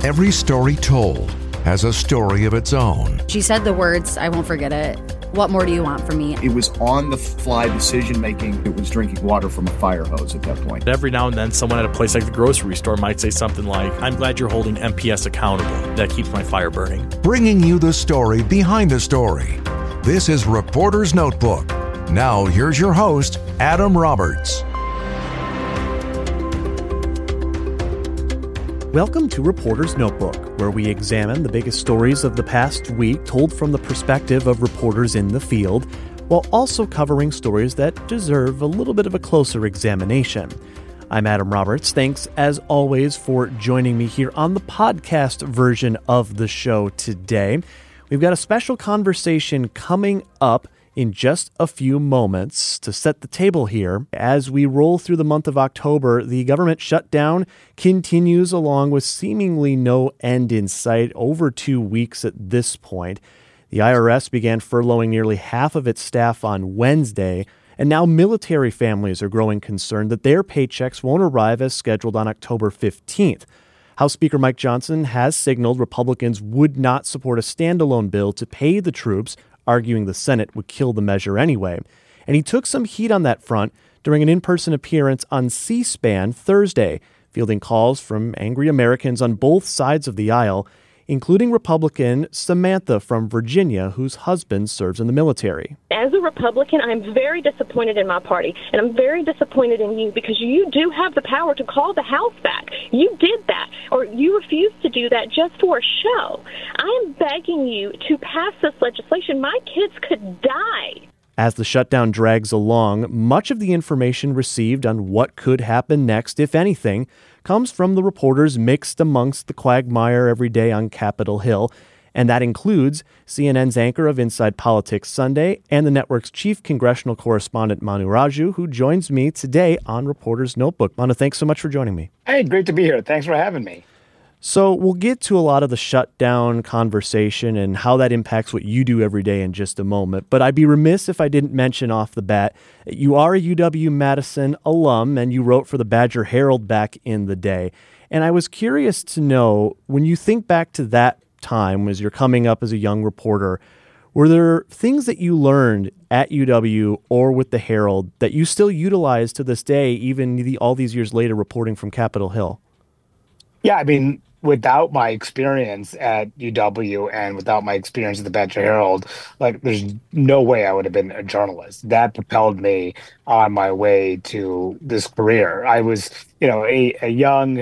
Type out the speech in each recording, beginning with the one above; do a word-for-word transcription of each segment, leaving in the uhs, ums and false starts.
Every story told has a story of its own. She said the words, I won't forget it. What more do you want from me? It was on-the-fly decision-making. It was drinking water from a fire hose at that point. Every now and then, someone at a place like the grocery store might say something like, I'm glad you're holding M P S accountable. That keeps my fire burning. Bringing you the story behind the story. This is Reporter's Notebook. Now, here's your host, Adam Roberts. Welcome to Reporter's Notebook, where we examine the biggest stories of the past week told from the perspective of reporters in the field, while also covering stories that deserve a little bit of a closer examination. I'm Adam Roberts. Thanks, as always, for joining me here on the podcast version of the show today. We've got a special conversation coming up in just a few moments. To set the table here, as we roll through the month of October, the government shutdown continues along with seemingly no end in sight, over two weeks at this point. The I R S began furloughing nearly half of its staff on Wednesday, and now military families are growing concerned that their paychecks won't arrive as scheduled on October fifteenth. House Speaker Mike Johnson has signaled Republicans would not support a standalone bill to pay the troops, arguing the Senate would kill the measure anyway. And he took some heat on that front during an in-person appearance on C-SPAN Thursday, fielding calls from angry Americans on both sides of the aisle, including Republican Samantha from Virginia, whose husband serves in the military. As a Republican, I'm very disappointed in my party, and I'm very disappointed in you because you do have the power to call the House back. You did that, or you refused to do that just for a show. I am begging you to pass this legislation. My kids could die. As the shutdown drags along, much of the information received on what could happen next, if anything, comes from the reporters mixed amongst the quagmire every day on Capitol Hill, and that includes C N N's anchor of Inside Politics Sunday and the network's chief congressional correspondent Manu Raju, who joins me today on Reporter's Notebook. Manu, thanks so much for joining me. Hey, great to be here. Thanks for having me. So we'll get to a lot of the shutdown conversation and how that impacts what you do every day in just a moment. But I'd be remiss if I didn't mention off the bat, you are a U W-Madison alum and you wrote for the Badger Herald back in the day. And I was curious to know, when you think back to that time as you're coming up as a young reporter, were there things that you learned at U W or with the Herald that you still utilize to this day, even the, all these years later reporting from Capitol Hill? Yeah, I mean, without my experience at U W and without my experience at the Badger Herald, like there's no way I would have been a journalist. That propelled me on my way to this career. I was, you know, a, a young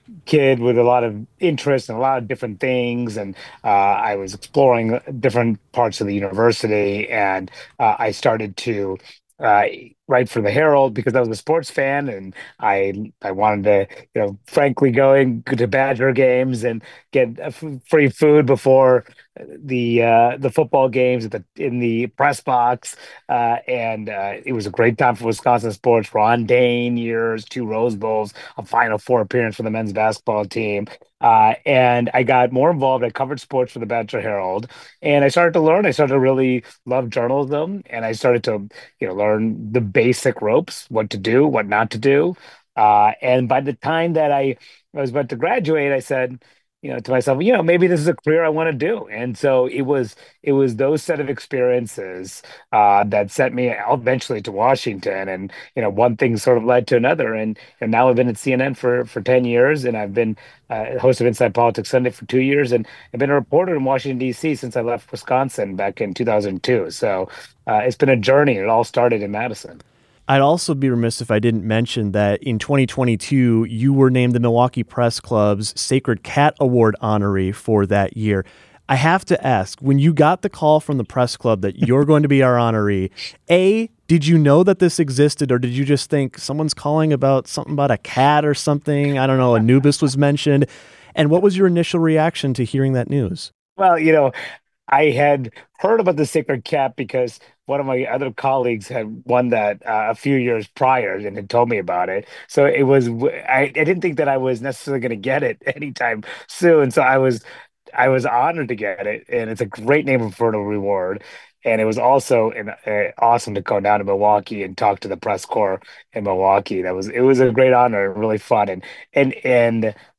kid with a lot of interest in a lot of different things. And uh, I was exploring different parts of the university, and uh, I started to uh, write for the Herald because I was a sports fan, and I I wanted to, you know, frankly, going to Badger games and get f- free food before the uh, the football games at the in the press box, uh, and uh, it was a great time for Wisconsin sports. Ron Dayne years, two Rose Bowls, a Final Four appearance for the men's basketball team. Uh, and I got more involved. I covered sports for the Badger Herald, and I started to learn. I started to really love journalism, and I started to, you know, learn the basic ropes, what to do, what not to do. Uh, and by the time that I, I was about to graduate, I said, you know, to myself, you know, maybe this is a career I want to do. And so it was, it was those set of experiences uh, that sent me eventually to Washington. And, you know, one thing sort of led to another. And, and now I've been at C N N for, for ten years, and I've been uh, host of Inside Politics Sunday for two years. And I've been a reporter in Washington, D C since I left Wisconsin back in two thousand two. So uh, it's been a journey. It all started in Madison. I'd also be remiss if I didn't mention that in twenty twenty-two, you were named the Milwaukee Press Club's Sacred Cat Award honoree for that year. I have to ask, when you got the call from the press club that you're going to be our honoree, A, did you know that this existed, or did you just think someone's calling about something about a cat or something? I don't know, Anubis was mentioned. And what was your initial reaction to hearing that news? Well, you know, I had heard about the Sacred Cat because one of my other colleagues had won that uh, a few years prior and had told me about it. So it was, I, I didn't think that I was necessarily going to get it anytime soon. So I was, I was honored to get it, and it's a great name for a reward. And it was also an, uh, awesome to go down to Milwaukee and talk to the press corps in Milwaukee. That was, it was a great honor, really fun. And, and, and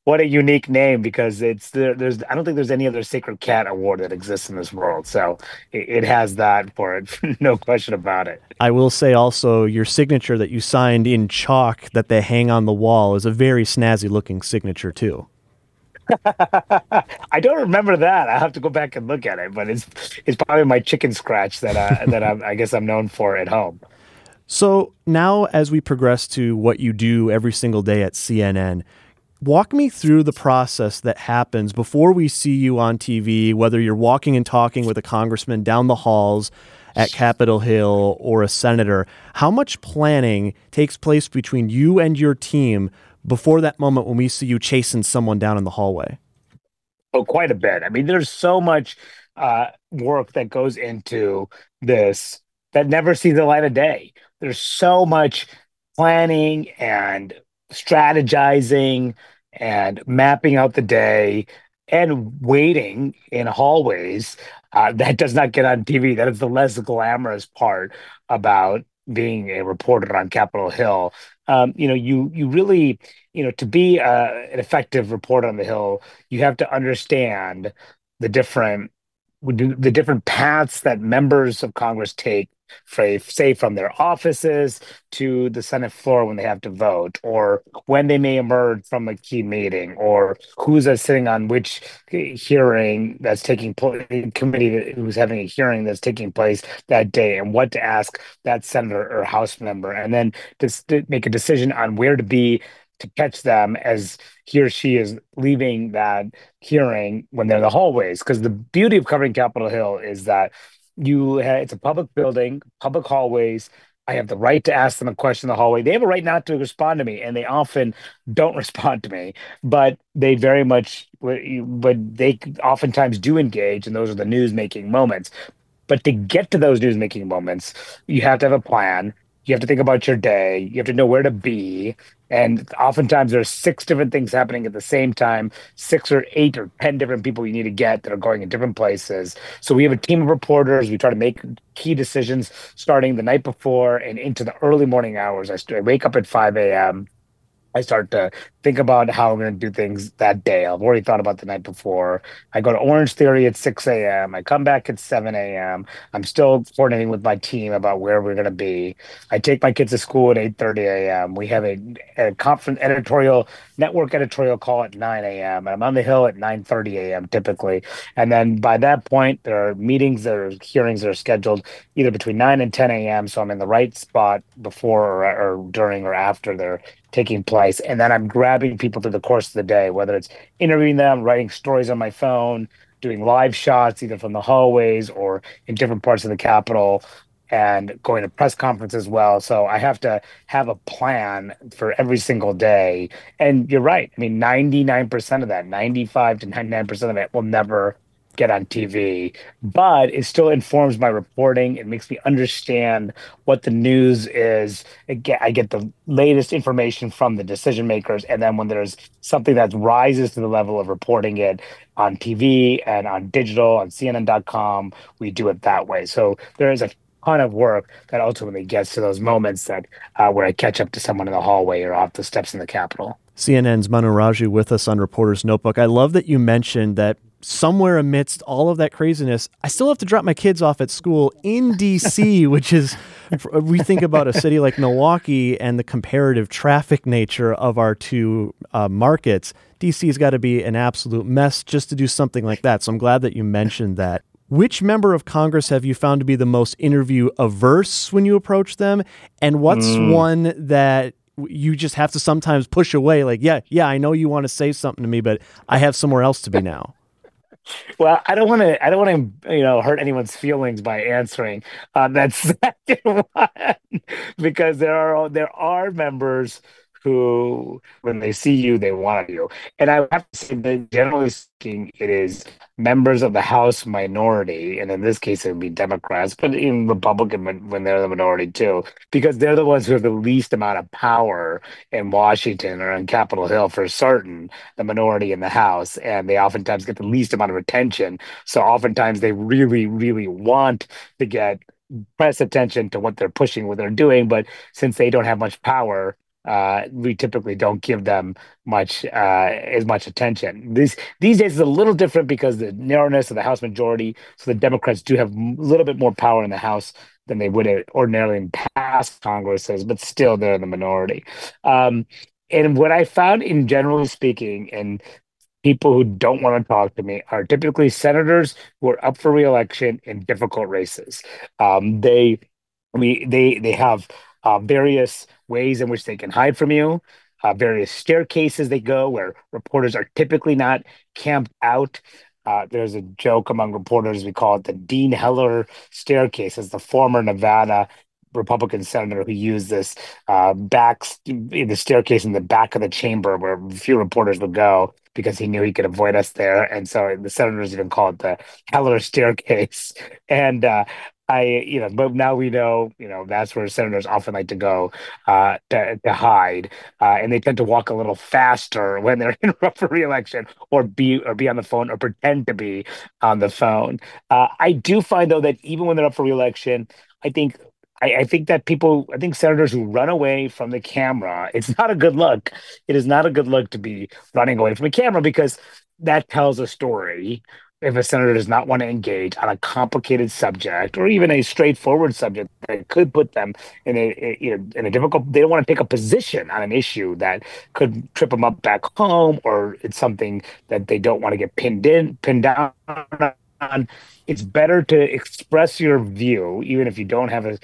what a unique name because it's there, there's I don't think there's any other Sacred Cat award that exists in this world. So it, it has that for it, no question about it. I will say also your signature that you signed in chalk that they hang on the wall is a very snazzy looking signature too. I don't remember that. I have to go back and look at it, but it's it's probably my chicken scratch that uh, that I'm, I guess I'm known for at home. So now, as we progress to what you do every single day at C N N, walk me through the process that happens before we see you on T V, whether you're walking and talking with a congressman down the halls at Capitol Hill or a senator. How much planning takes place between you and your team before that moment when we see you chasing someone down in the hallway? Oh, quite a bit. I mean, there's so much uh, work that goes into this that never sees the light of day. There's so much planning and strategizing and mapping out the day and waiting in hallways uh, that does not get on T V. That is the less glamorous part about being a reporter on Capitol Hill. Um, you know, you you really, you know, to be uh, an effective reporter on the Hill, you have to understand the different the different paths that members of Congress take, for, say, from their offices to the Senate floor when they have to vote, or when they may emerge from a key meeting, or who's uh, sitting on which hearing that's taking place, committee who's having a hearing that's taking place that day, and what to ask that senator or House member, and then to make a decision on where to be to catch them as he or she is leaving that hearing when they're in the hallways. Because the beauty of covering Capitol Hill is that you have, it's a public building, public hallways. I have the right to ask them a question in the hallway. They have a right not to respond to me, and they often don't respond to me, but they very much, but they oftentimes do engage, and those are the news-making moments. But to get to those news-making moments, you have to have a plan. You have to think about your day. You have to know where to be. And oftentimes there's six different things happening at the same time, six or eight or ten different people you need to get that are going in different places. So we have a team of reporters. We try to make key decisions starting the night before and into the early morning hours. I, st- I wake up at five a.m. I start to think about how I'm going to do things that day. I've already thought about the night before. I go to Orange Theory at six a.m. I come back at seven a.m. I'm still coordinating with my team about where we're going to be. I take my kids to school at eight thirty a.m. We have a, a conference editorial, network editorial call at nine a.m. I'm on the Hill at nine thirty a.m. typically. And then by that point, there are meetings, there are hearings that are scheduled either between nine and ten a.m. So I'm in the right spot before or, or during or after they're taking place. And then I'm grabbing people through the course of the day, whether it's interviewing them, writing stories on my phone, doing live shots either from the hallways or in different parts of the Capitol, and going to press conferences as well. So I have to have a plan for every single day. And you're right. I mean, ninety-nine percent of that, ninety-five to ninety-nine percent of it will never get on T V, but it still informs my reporting. It makes me understand what the news is. I get, I get the latest information from the decision makers. And then when there's something that rises to the level of reporting it on T V and on digital, on C N N dot com, we do it that way. So there is a ton of work that ultimately gets to those moments that uh, where I catch up to someone in the hallway or off the steps in the Capitol. C N N's Manu Raju with us on Reporter's Notebook. I love that you mentioned that somewhere amidst all of that craziness, I still have to drop my kids off at school in D C, which is, we think about a city like Milwaukee and the comparative traffic nature of our two uh, markets. D C has got to be an absolute mess just to do something like that. So I'm glad that you mentioned that. Which member of Congress have you found to be the most interview averse when you approach them? And what's mm. one that you just have to sometimes push away? Like, yeah, yeah, I know you want to say something to me, but I have somewhere else to be now. Well, I don't want to. I don't want to, you know, hurt anyone's feelings by answering on that second one, because there are there are members who, when they see you, they want you. And I have to say that generally speaking, it is members of the House minority, and in this case, it would be Democrats, but even Republican when they're the minority too, because they're the ones who have the least amount of power in Washington or on Capitol Hill for certain, the minority in the House, and they oftentimes get the least amount of attention. So oftentimes they really, really want to get press attention to what they're pushing, what they're doing, but since they don't have much power, uh, we typically don't give them much uh, as much attention. These these days is a little different because the narrowness of the House majority, so the Democrats do have a little bit more power in the House than they would ordinarily in past Congresses, but still they're in the minority. Um, and what I found, in generally speaking, and people who don't want to talk to me are typically senators who are up for reelection in difficult races. Um, they, we, they, they have uh, various ways in which they can hide from you. Uh, various staircases they go where reporters are typically not camped out. Uh, there's a joke among reporters. We call it the Dean Heller staircase, as the former Nevada Republican senator who used this uh, back in the staircase in the back of the chamber where few reporters would go because he knew he could avoid us there. And so the senators even call it the Heller staircase. And uh, I, you know, but now we know, you know, that's where senators often like to go uh, to, to hide, uh, and they tend to walk a little faster when they're in up for reelection, or be or be on the phone or pretend to be on the phone. Uh, I do find though that even when they're up for reelection, I think I, I think that people, I think senators who run away from the camera, it's not a good look. It is not a good look to be running away from a camera because that tells a story. If a senator does not want to engage on a complicated subject or even a straightforward subject that could put them in a, a you know in a difficult, they don't want to take a position on an issue that could trip them up back home, or it's something that they don't want to get pinned in, pinned down on. It's better to express your view, even if you don't have a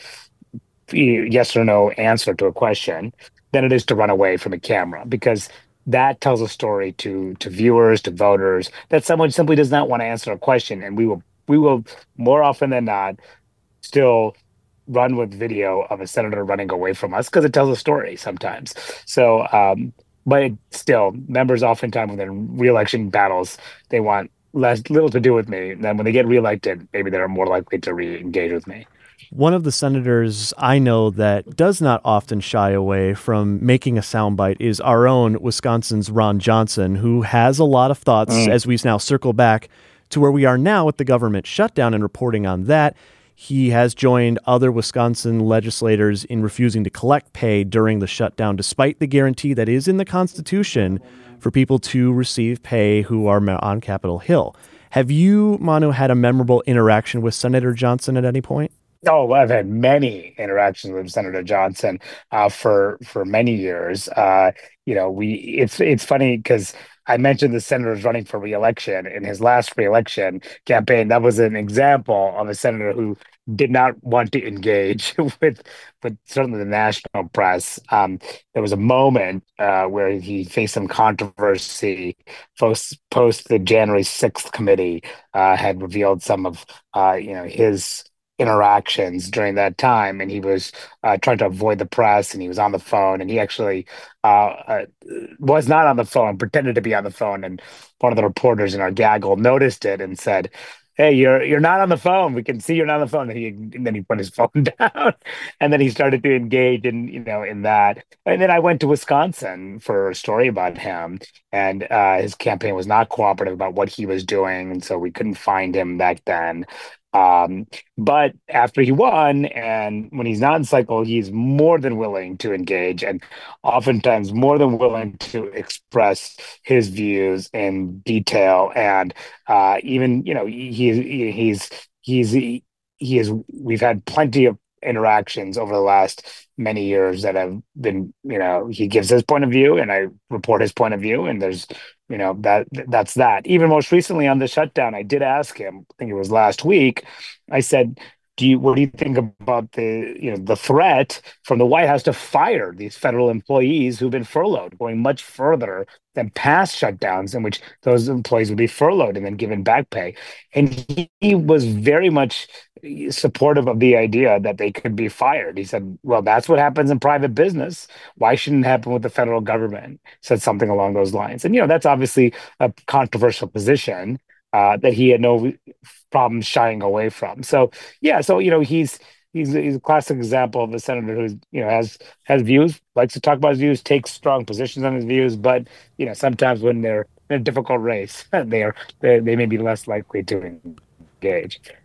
yes or no answer to a question, than it is to run away from a camera, because that tells a story to to viewers, to voters, that someone simply does not want to answer a question, and we will we will more often than not still run with video of a senator running away from us because it tells a story sometimes. So, um, but it, still, members oftentimes when they're in reelection battles, they want less little to do with me. And then when they get reelected, maybe they're more likely to re-engage with me. One of the senators I know that does not often shy away from making a soundbite is our own Wisconsin's Ron Johnson, who has a lot of thoughts mm. as we now circle back to where we are now with the government shutdown and reporting on that. He has joined other Wisconsin legislators in refusing to collect pay during the shutdown, despite the guarantee that is in the Constitution for people to receive pay who are on Capitol Hill. Have you, Manu, had a memorable interaction with Senator Johnson at any point? Oh, I've had many interactions with Senator Johnson uh, for for many years. Uh, you know, we it's it's funny because I mentioned the senator's running for reelection. In his last reelection campaign, that was an example of a senator who did not want to engage with with certainly the national press. Um, there was a moment uh, where he faced some controversy post post the January sixth committee uh, had revealed some of uh, you know his interactions during that time, and he was uh, trying to avoid the press, and he was on the phone, and he actually uh, uh, was not on the phone, pretended to be on the phone, and one of the reporters in our gaggle noticed it and said, "Hey, you're you're not on the phone. We can see you're not on the phone." And, he, and then he put his phone down, and then he started to engage in you know in that. And then I went to Wisconsin for a story about him, and uh, his campaign was not cooperative about what he was doing, and so we couldn't find him back then. Um, but after he won, and when he's not in cycle, he's more than willing to engage, and oftentimes more than willing to express his views in detail. And uh, even, you know, he, he he's he's he, he is. We've had plenty of interactions over the last many years that have been, you know, he gives his point of view, and I report his point of view, and there's. You know, that that's that. Even most recently on the shutdown, I did ask him, I think it was last week, I said, do you what do you think about the you know the threat from the White House to fire these federal employees who've been furloughed, going much further than past shutdowns in which those employees would be furloughed and then given back pay? And he, he was very much supportive of the idea that they could be fired. He said, well, that's what happens in private business. Why shouldn't it happen with the federal government? Said something along those lines. And, you know, that's obviously a controversial position uh, that he had no problem shying away from. So, yeah, so, you know, he's he's he's a classic example of a senator who's, you know, has has views, likes to talk about his views, takes strong positions on his views, but, you know, sometimes when they're in a difficult race, they are they, they may be less likely to engage.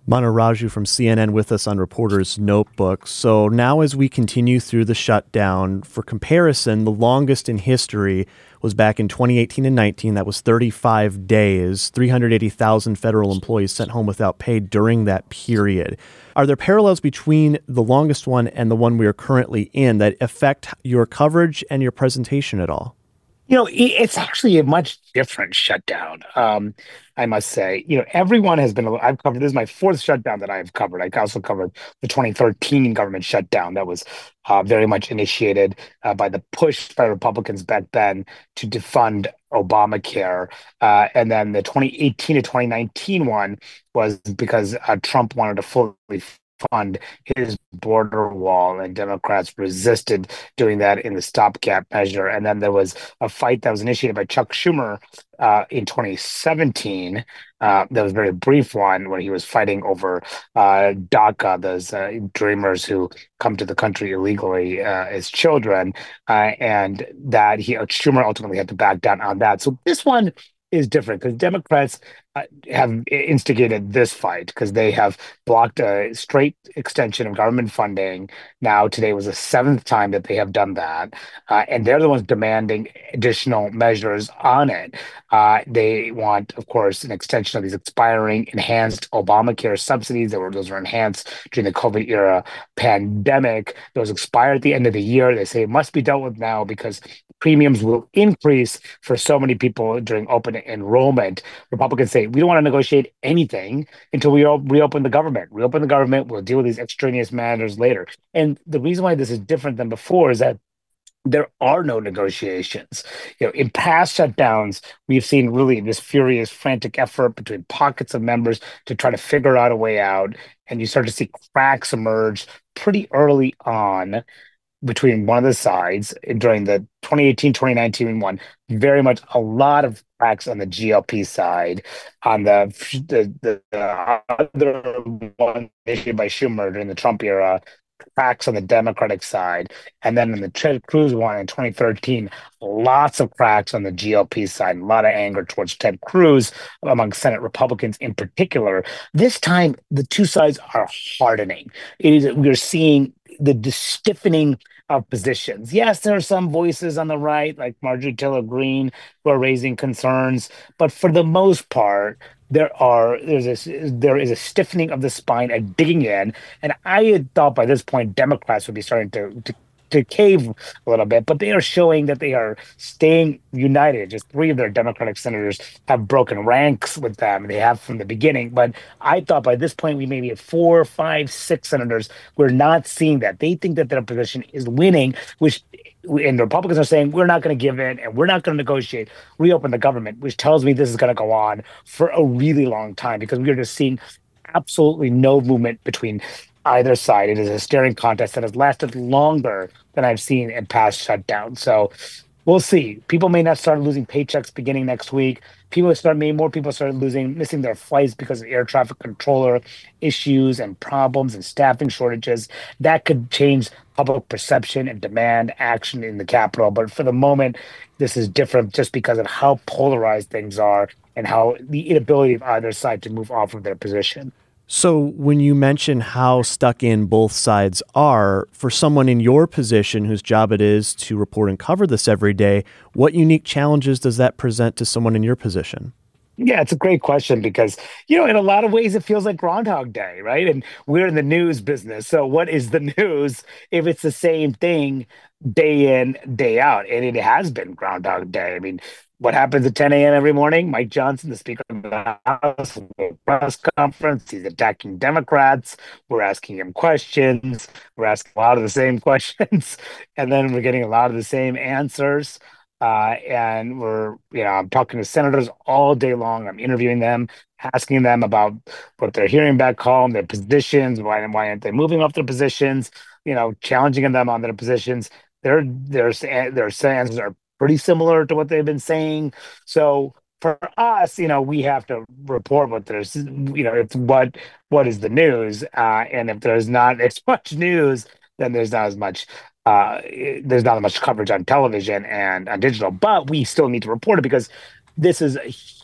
Manu Raju from C N N with us on Reporter's Notebook. So now as we continue through the shutdown, for comparison, the longest in history was back in twenty eighteen and nineteen. That was thirty-five days, three hundred eighty thousand federal employees sent home without pay during that period. Are there parallels between the longest one and the one we are currently in that affect your coverage and your presentation at all? You know, it's actually a much different shutdown. Um, I must say, you know, everyone has been, I've covered, this is my fourth shutdown that I've covered. I also covered the twenty thirteen government shutdown that was uh, very much initiated uh, by the push by Republicans back then to defund Obamacare. Uh, and then the twenty eighteen to twenty nineteen one was because uh, Trump wanted to fully fund his border wall, and Democrats resisted doing that in the stopgap measure. And then there was a fight that was initiated by Chuck Schumer uh, in twenty seventeen. Uh, that was a very brief one where he was fighting over uh, DACA, those uh, dreamers who come to the country illegally uh, as children, uh, and that he Schumer ultimately had to back down on that. So this one is different because Democrats uh, have instigated this fight because they have blocked a straight extension of government funding. Now, today was the seventh time that they have done that. Uh, and they're the ones demanding additional measures on it. Uh, they want, of course, an extension of these expiring enhanced Obamacare subsidies. That were, those were enhanced during the COVID era pandemic. Those expire at the end of the year. They say it must be dealt with now because premiums will increase for so many people during open enrollment. Republicans say, we don't want to negotiate anything until we reopen the government. Reopen the government, we'll deal with these extraneous matters later. And the reason why this is different than before is that there are no negotiations. You know, in past shutdowns, we've seen really this furious, frantic effort between pockets of members to try to figure out a way out. And you start to see cracks emerge pretty early on between one of the sides during the twenty eighteen twenty nineteen one, very much a lot of cracks on the G O P side. On the the, the, the other one issued by Schumer during the Trump era, cracks on the Democratic side. And then in the Ted Cruz one in twenty thirteen, lots of cracks on the G O P side, a lot of anger towards Ted Cruz among Senate Republicans in particular. This time, the two sides are hardening. It is, we're seeing the, the stiffening of positions. Yes, there are some voices on the right, like Marjorie Taylor Greene, who are raising concerns, but for the most part, there are there's a there is a stiffening of the spine, a digging in, and I had thought by this point Democrats would be starting to, to to cave a little bit, but they are showing that they are staying united. Just three of their Democratic senators have broken ranks with them. They have from the beginning, but I thought by this point we may be at four, five, six senators. We're not seeing that. They think that their position is winning, which and the Republicans are saying we're not going to give in and we're not going to negotiate, reopen the government, which tells me this is going to go on for a really long time because we are just seeing absolutely no movement between either side. It is a staring contest that has lasted longer than I've seen in past shutdowns. So we'll see. People may not start losing paychecks beginning next week. People start, maybe more people start losing, missing their flights because of air traffic controller issues and problems and staffing shortages. That could change public perception and demand action in the Capitol. But for the moment, this is different just because of how polarized things are and how the inability of either side to move off of their position. So when you mention how stuck in both sides are, for someone in your position whose job it is to report and cover this every day, what unique challenges does that present to someone in your position? Yeah, it's a great question because, you know, in a lot of ways, it feels like Groundhog Day, right? And we're in the news business. So what is the news if it's the same thing day in, day out? And it has been Groundhog Day. I mean, what happens at ten a.m. every morning? Mike Johnson, the Speaker of the House, press conference. He's attacking Democrats. We're asking him questions. We're asking a lot of the same questions. And then we're getting a lot of the same answers. Uh, and we're, you know, I'm talking to senators all day long. I'm interviewing them, asking them about what they're hearing back home, their positions, why why aren't they moving off their positions, you know, challenging them on their positions. Their their their answers are pretty similar to what they've been saying. So for us, you know, we have to report what there's, you know, it's what what is the news, uh, and if there's not as much news, then there's not as much. Uh, there's not as much coverage on television and on digital, but we still need to report it because this is a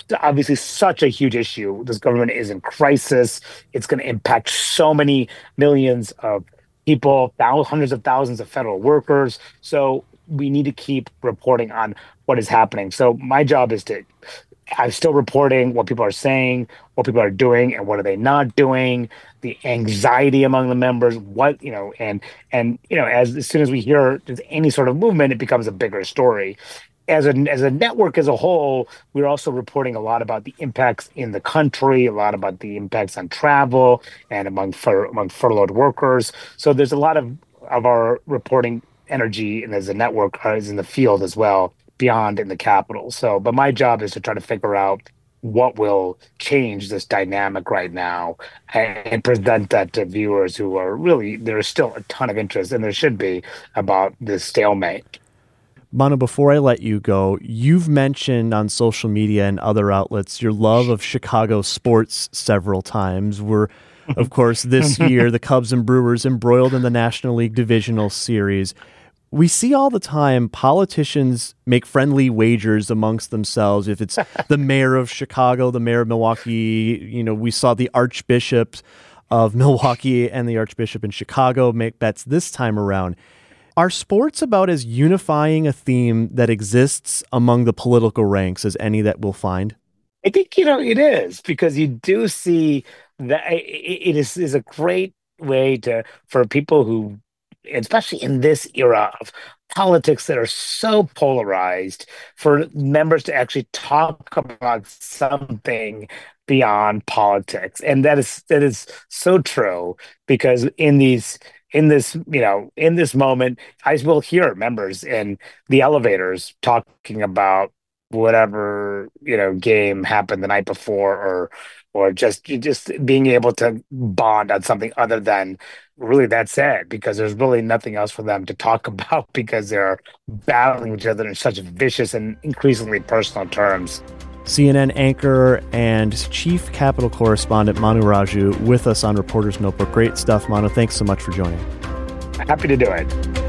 obviously such a huge issue. This government is in crisis. It's going to impact so many millions of people, thousands, hundreds of thousands of federal workers. So we need to keep reporting on what is happening. So my job is to, I'm still reporting what people are saying, what people are doing, and what are they not doing, the anxiety among the members, what, you know, and, and, you know, as, as soon as we hear there's any sort of movement, it becomes a bigger story. As a, as a network as a whole, we're also reporting a lot about the impacts in the country, a lot about the impacts on travel and among fur, among furloughed workers. So there's a lot of, of our reporting energy, and as a network uh, is in the field as well, beyond in the Capitol. So, but my job is to try to figure out what will change this dynamic right now and, and present that to viewers who are really, there's still a ton of interest, and there should be, about this stalemate. Manu, before I let you go, you've mentioned on social media and other outlets your love of Chicago sports several times. We're, of course, this year, the Cubs and Brewers embroiled in the National League Divisional Series. We see all the time politicians make friendly wagers amongst themselves. If it's the mayor of Chicago, the mayor of Milwaukee, you know, we saw the Archbishop of Milwaukee and the Archbishop in Chicago make bets this time around. Are sports about as unifying a theme that exists among the political ranks as any that we'll find? I think, you know, it is, because you do see that it is, is a great way to, for people who, especially in this era of politics that are so polarized, for members to actually talk about something beyond politics. And that is that is so true, because in these in this, you know, in this moment, I will hear members in the elevators talking about whatever, you know, game happened the night before, or or just just being able to bond on something other than really that's it, because there's really nothing else for them to talk about, because they're battling each other in such vicious and increasingly personal terms. C N N anchor and chief Capitol correspondent Manu Raju with us on Reporter's Notebook. Great stuff, Manu. Thanks so much for joining. Happy to do it.